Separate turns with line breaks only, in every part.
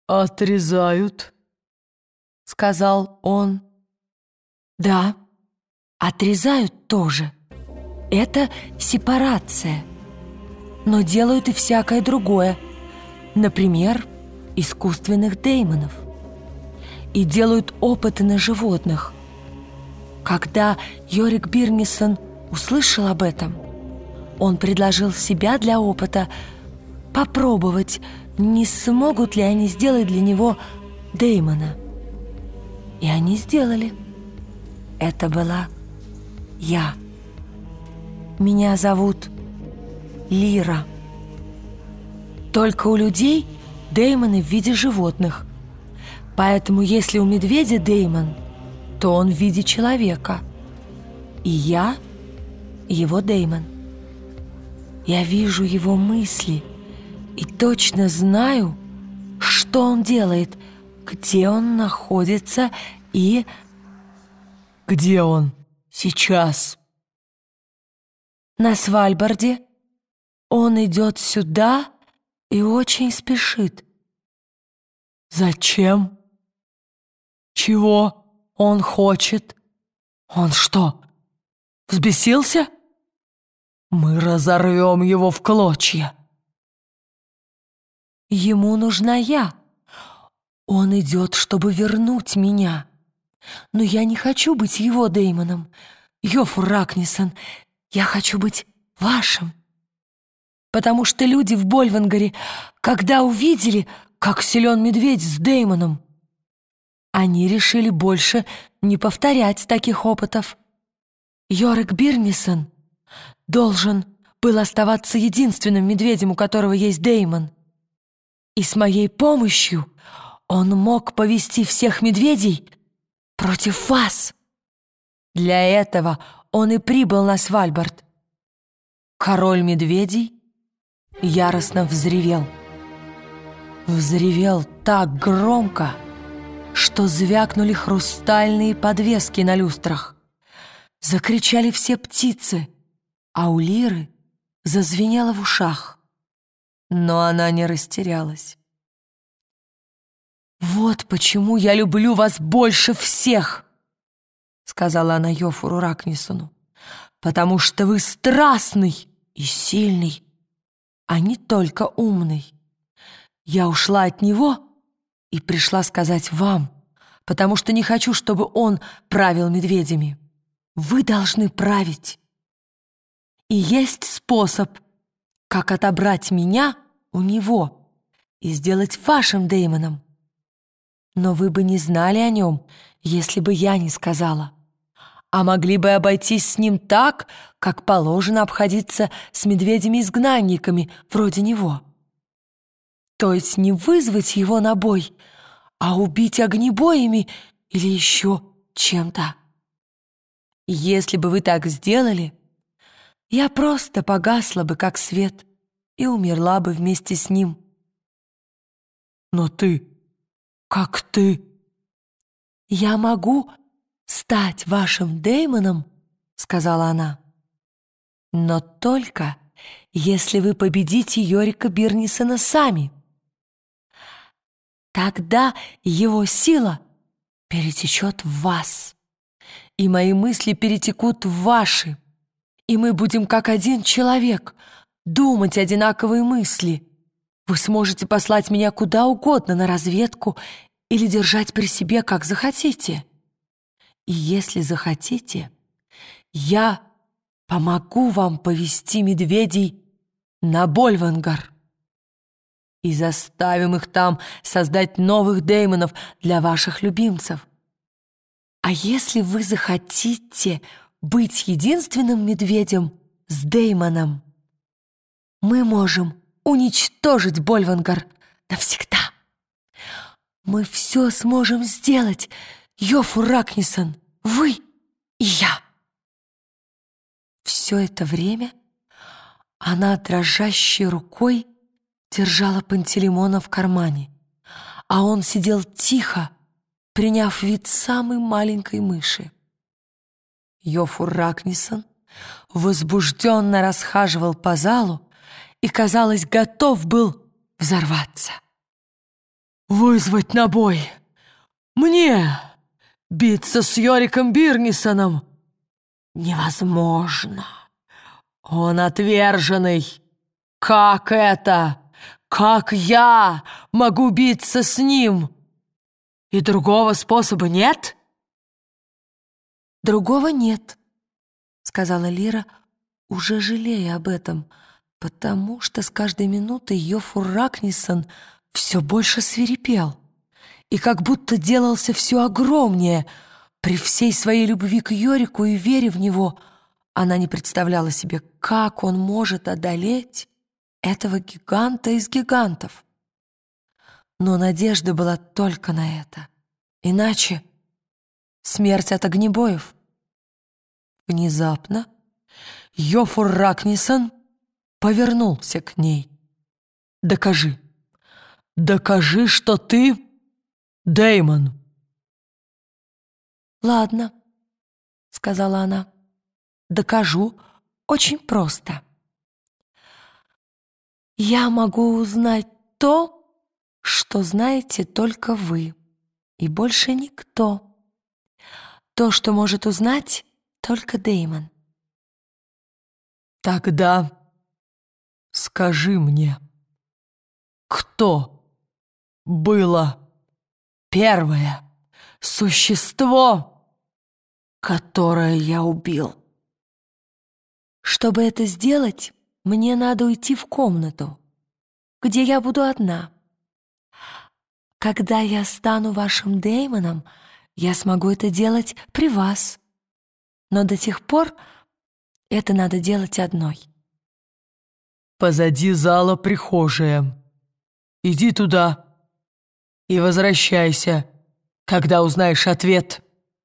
«Отрезают», — сказал он.
«Да, отрезают тоже. Это сепарация. Но делают и всякое другое. Например, искусственных деймонов. И делают опыты на животных. Когда Йорик Бирнисон услышал об этом, он предложил себя для опыта попробовать, не смогут ли они сделать для него деймона. И они сделали. Это была я. Меня зовут Лира. Только у людей деймоны в виде животных. Поэтому если у медведя деймон, то он в виде человека. И я его деймон. Я вижу его мысли и точно знаю, что он делает, где он находится и...
«Где он сейчас?»
На Свальбарде. Он идет сюда и очень спешит.
«Зачем? Чего он хочет? Он что, взбесился? Мы разорвем его в клочья».
Ему нужна я. Он идет, чтобы вернуть меня. Но я не хочу быть его деймоном. Йофур Ракнисон, я хочу быть вашим. Потому что люди в Больвангаре, когда увидели, как силен медведь с деймоном, они решили больше не повторять таких опытов. Йорик Бирнисон должен был оставаться единственным медведем, у которого есть деймон. И с моей помощью он мог повести всех медведей против вас. Для этого он и прибыл на Свальбард. Король медведей яростно взревел. Взревел так громко, что звякнули хрустальные подвески на люстрах. Закричали все птицы, а у Лиры зазвенело в ушах. Но она не растерялась. «Вот почему я люблю вас больше всех», — сказала она Йофуру Ракнисону, «потому что вы страстный и сильный, а не только умный. Я ушла от него и пришла сказать вам, потому что не хочу, чтобы он правил медведями. Вы должны править. И есть способ, как отобрать меня у него и сделать вашим деймоном. Но вы бы не знали о нем, если бы я не сказала, а могли бы обойтись с ним так, как положено обходиться с медведями-изгнанниками вроде него. То есть не вызвать его на бой, а убить огнебоями или еще чем-то. И если бы вы так сделали, я просто погасла бы, как свет, и умерла бы вместе с ним.
«Но ты... как ты...»
«Я могу стать вашим деймоном», — сказала она, «но только если вы победите Йорика Бирнисона сами. Тогда его сила перетечет в вас, и мои мысли перетекут в ваши, и мы будем как один человек, думать одинаковые мысли. Вы сможете послать меня куда угодно на разведку или держать при себе, как захотите. И если захотите, я помогу вам повести медведей на Больвангар и заставим их там создать новых деймонов для ваших любимцев. А если вы захотите быть единственным медведем с деймоном, мы можем уничтожить Больвангар навсегда. Мы все сможем сделать, Йофур Ракнисон, вы и я». Все это время она дрожащей рукой держала Пантелеймона в кармане, а он сидел тихо, приняв вид самой маленькой мыши. Йофур Ракнисон возбужденно расхаживал по залу и, казалось, готов был взорваться.
вызвать на бой. Мне биться с Йориком Бирнисоном невозможно. Он отверженный. Как это? Как я могу биться с ним? И другого способа нет?
«Другого нет», — сказала Лира, уже жалея об этом, потому что с каждой минутой Йофур Рагниссон все больше свирепел и как будто делался все огромнее. При всей своей любви к Йорику и вере в него она не представляла себе, как он может одолеть этого гиганта из гигантов. Но надежда была только на это. Иначе смерть от огнебоев. Внезапно Йофур Рагниссон повернулся к ней.
Докажи, что ты Дэймон.
«Ладно», — сказала она, — «докажу очень просто. Я могу узнать то, что знаете только вы, и больше никто. То, что может узнать только Дэймон».
Тогда скажи мне, кто было первое существо, которое я убил?
«Чтобы это сделать, мне надо уйти в комнату, где я буду одна. Когда я стану вашим Дэймоном, я смогу это делать при вас. Но до тех пор это надо делать одной».
Позади зала прихожая. Иди туда и возвращайся, когда узнаешь ответ.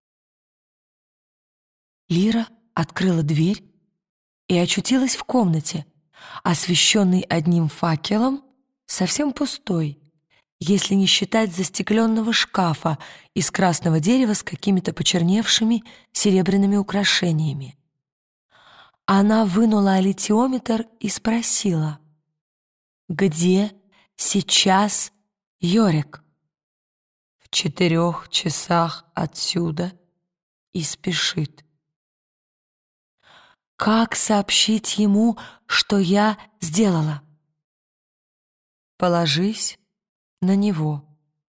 Лира открыла дверь и очутилась в комнате, освещенной одним факелом, совсем пустой, если не считать застекленного шкафа из красного дерева с какими-то почерневшими серебряными украшениями. Она вынула аллитиометр и спросила: «Где сейчас Йорик?» «В 4 часах отсюда и спешит». «Как сообщить ему, что я сделала?» «Положись на него».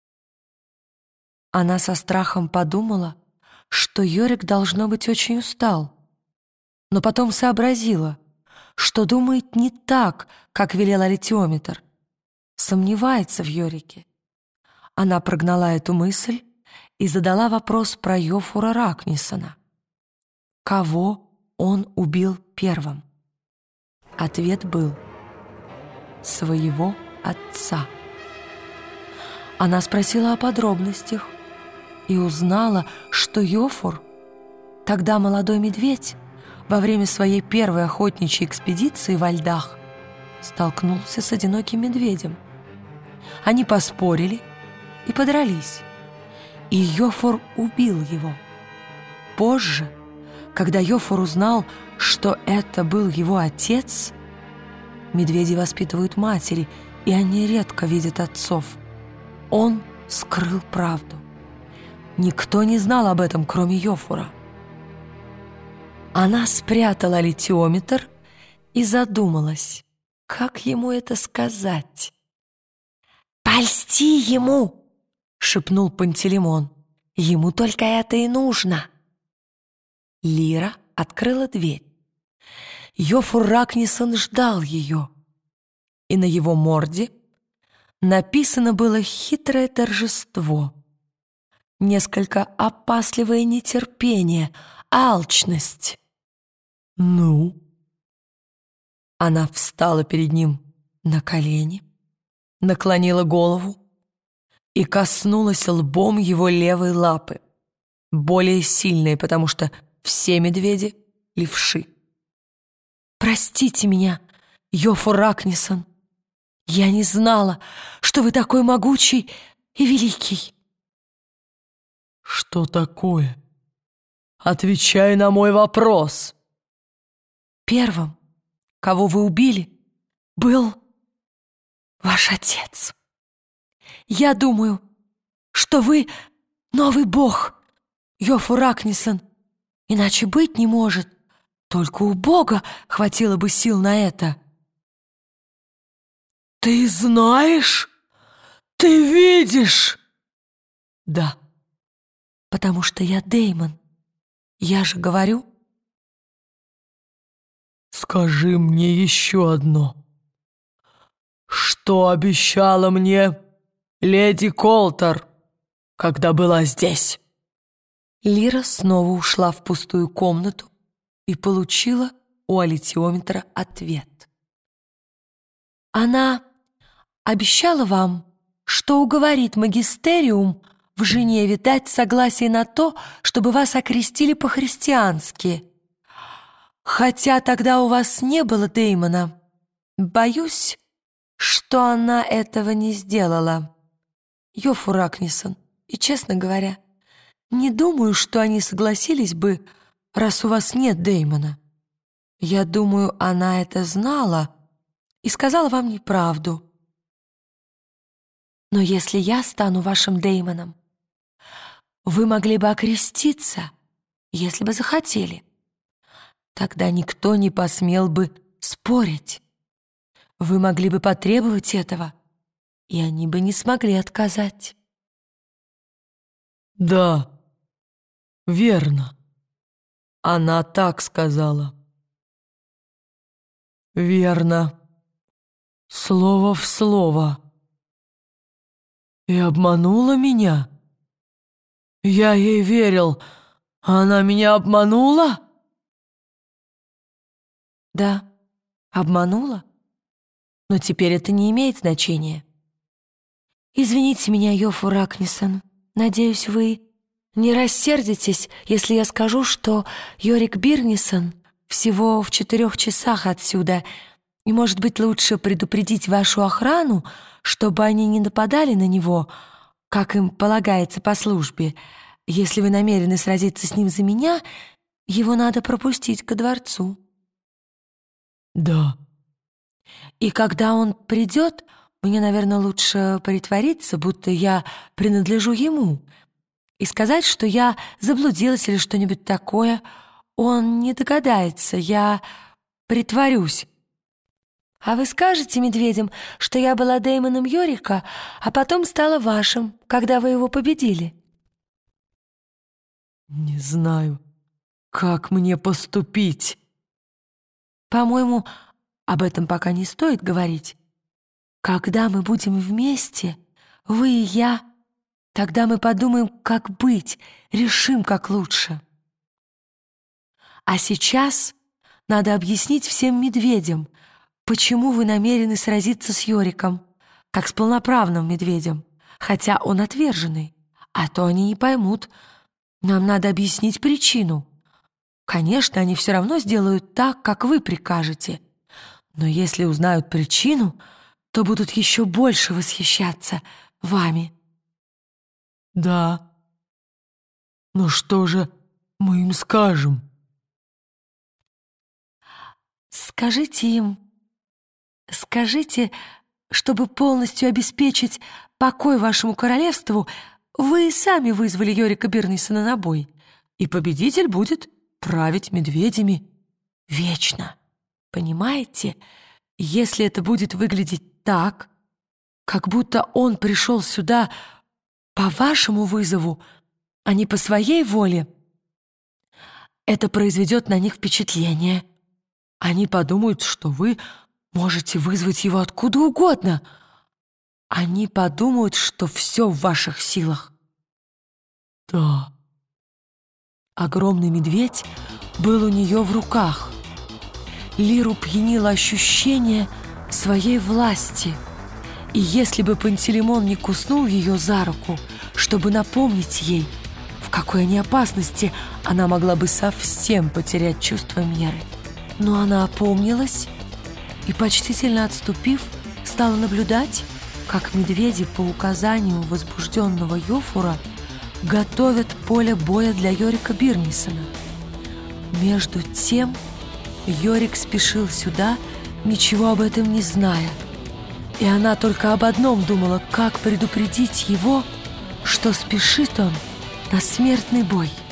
Она со страхом подумала, что Йорик, должно быть, очень устал, но потом сообразила, что думает не так, как велел аллитиометр, сомневается в Йорике. Она прогнала эту мысль и задала вопрос про Йофура Рагниссона. Кого он убил первым? Ответ был: своего отца. Она спросила о подробностях и узнала, что Йофур, тогда молодой медведь, во время своей первой охотничьей экспедиции во льдах столкнулся с одиноким медведем. Они поспорили и подрались, и Йофур убил его. Позже, когда Йофур узнал, что это был его отец, медведи воспитывают матери, и они редко видят отцов, он скрыл правду. Никто не знал об этом, кроме Йофура. Она спрятала аллитиометр и задумалась, как ему это сказать. «Польсти ему!» — шепнул Пантелеймон. «Ему только это и нужно». Лира открыла дверь. Йофур Рагниссон ждал ее, и на его морде написано было хитрое торжество, несколько опасливое нетерпение, алчность.
«Ну?»
Она встала перед ним на колени, наклонила голову и коснулась лбом его левой лапы, более сильной, потому что все медведи — левши. «Простите меня, Йофур Рагниссон, я не знала, что вы такой могучий и великий».
«Что такое? Отвечай на мой вопрос».
«Первым, кого вы убили, был ваш отец. Я думаю, что вы новый бог, Йофур Ракниссон. Иначе быть не может. Только у Бога хватило бы сил на это.
Ты знаешь? Ты видишь?
Да, потому что я Дэймон. Я же говорю.
Скажи мне еще одно. Что обещала мне леди Колтер, когда была здесь?
Лира снова ушла в пустую комнату и получила у аллитиометра ответ. Она обещала вам, что уговорит магистериум в Женеве дать согласие на то, чтобы вас окрестили по-христиански. Хотя тогда у вас не было Дэймона, боюсь, что она этого не сделала. Йофур Ракниссон, и, честно говоря, не думаю, что они согласились бы, раз у вас нет Дэймона. Я думаю, она это знала и сказала вам неправду. Но если я стану вашим Дэймоном, вы могли бы окреститься, если бы захотели. Тогда никто не посмел бы спорить. Вы могли бы потребовать этого, и они бы не смогли отказать.
Да, верно. Она так сказала. Верно. Слово в слово. И обманула меня? Я ей верил, а она меня обманула?
Да, обманула, но теперь это не имеет значения. Извините меня, Йофур Ракниссон. Надеюсь, вы не рассердитесь, если я скажу, что Йорик Бирнисон всего в 4 часах отсюда, и, может быть, лучше предупредить вашу охрану, чтобы они не нападали на него, как им полагается по службе. Если вы намерены сразиться с ним за меня, его надо пропустить ко дворцу.
Да.
И когда он придет, мне, наверное, лучше притвориться, будто я принадлежу ему, и сказать, что я заблудилась или что-нибудь такое. Он не догадается, я притворюсь. А вы скажете медведям, что я была Дэймоном Йорика, а потом стала вашим, когда вы его победили?
Не знаю, как мне поступить.
По-моему, об этом пока не стоит говорить. Когда мы будем вместе, вы и я, тогда мы подумаем, как быть, решим, как лучше. А сейчас надо объяснить всем медведям, почему вы намерены сразиться с Йориком, как с полноправным медведем, хотя он отверженный, а то они не поймут. Нам надо объяснить причину. Конечно, они все равно сделают так, как вы прикажете. Но если узнают причину, то будут еще больше восхищаться вами.
Да. Но что же мы им скажем?
Скажите, чтобы полностью обеспечить покой вашему королевству, вы сами вызвали Йорика Бирнисона на бой, и победитель будет править медведями вечно. Понимаете, если это будет выглядеть так, как будто он пришел сюда по вашему вызову, а не по своей воле, это произведет на них впечатление. Они подумают, что вы можете вызвать его откуда угодно. Они подумают, что все в ваших силах.
Да.
Огромный медведь был у нее в руках. Лиру пьянило ощущение своей власти. И если бы Пантелеймон не куснул ее за руку, чтобы напомнить ей, в какой они опасности, она могла бы совсем потерять чувство меры. Но она опомнилась и, почтительно отступив, стала наблюдать, как медведи по указанию возбужденного Йофура готовят поле боя для Йорика Бирнисона. Между тем Йорик спешил сюда, ничего об этом не зная. И она только об одном думала, как предупредить его, что спешит он на смертный бой.